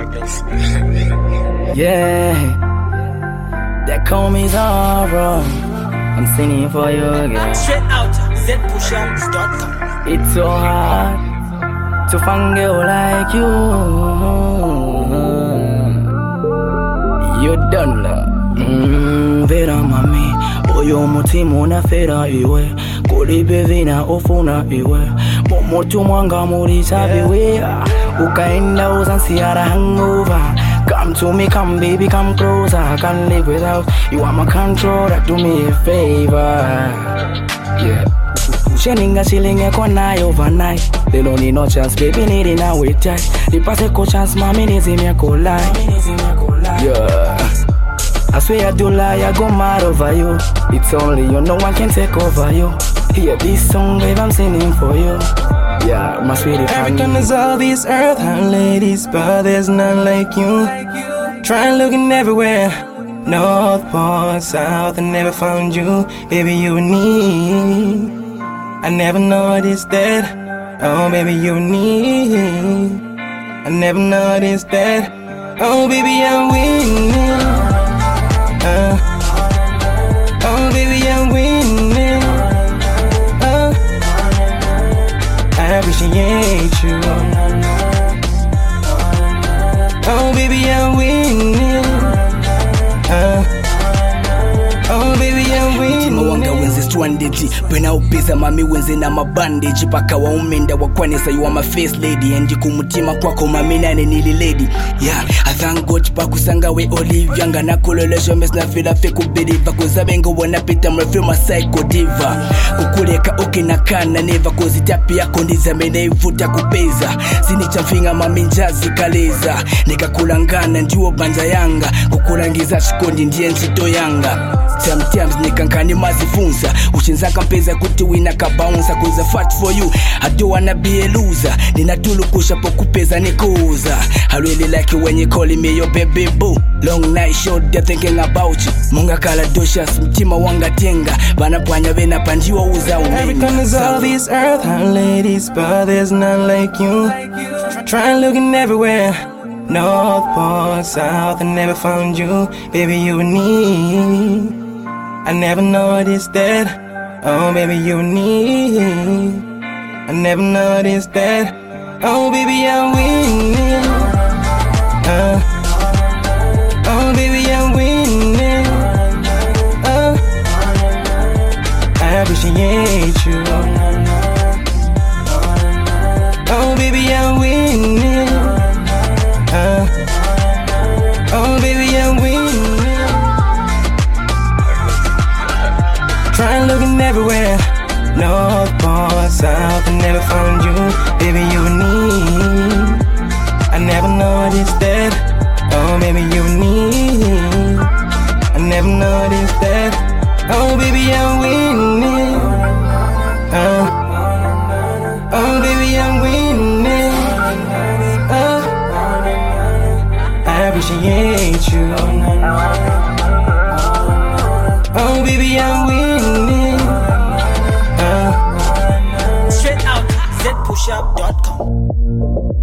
Yeah, they call me Zara. I'm singing for you, girl. Straight out, zpushup.com. It's so hard to find a girl like you. You done love. Vera mami, oyo mutima unafera iwe. Kulipe vina ufuna iwe. Momotu mwanga murisa biwe. Ukaenda uzansiara hangover. Come to me, come baby, come closer. I can't live without you. I'm a controller, do me a favor. Yeah. Sheninga shilinga kona overnight. They don't need no chance, baby, need it now with tight. The pass a chance, mommy needs him a lie. Yeah. I swear I do lie, I go mad over you. It's only you, no one can take over you. Hear this song, babe, I'm singing for you. Yeah, my sweetie. African is all this earth, and ladies, but there's none like you. Try looking everywhere, north, north, south, and never found you. Baby, you need. I never noticed that. Oh, baby, you need. I never noticed that. Oh, baby, I'm winning. Oh, baby, I'm winning. I appreciate you. Oh, baby, I'm winning. Oh, baby, I'm winning. Wanga wenze stranded. Pena upeza mami wenze na mabandage. Paka wa umenda wakwanisa you are my face lady. Endi kumutima kwako mami nane nili lady. Yeah, I thank God pakusanga we Olivia. Nga na kulolesho mes na feel fake kubelieve. Kuzabengo wana pita mrefi ma psycho diva. Kukuleka oke na kana neva. Kozitapi ya kondiza mene ivuta kupeza. Sinicha mfinga mami njazi kaleza. Nika kulangana njuo banja yanga. Kukulangiza shikondi ndiye nsito yanga. Sometimes nikankani mazifunza. Uchinzaka mpeza kuti wina kabaunsa. Kuza fight for you, I don't wanna be a loser. Ninatulukusha pokupeza nikuza. I really like you when you calling me your baby boo. Long night short, they're thinking about you. Munga kala doshas, mtima wanga tenga. Bana pwanya vena panjiwa uza umenga. African is all this earth, and ladies, but there's none like you. Try looking everywhere, north, north, south, and never found you. Baby, you need. I never noticed that. Oh, baby, you need. I never noticed that. Oh, baby, I'm winning. Oh, baby, I'm winning. I appreciate you. Oh, baby, I'm winning. Oh, baby, I'm winning. Try looking everywhere, north, north, south, and never found you. Baby, you need. I never noticed that. Oh, baby, you need. I never noticed that. Oh, baby, I'm winning. Oh, baby, I'm winning. I appreciate you. Oh, baby, I'm winning. Straight out, zpushup.com.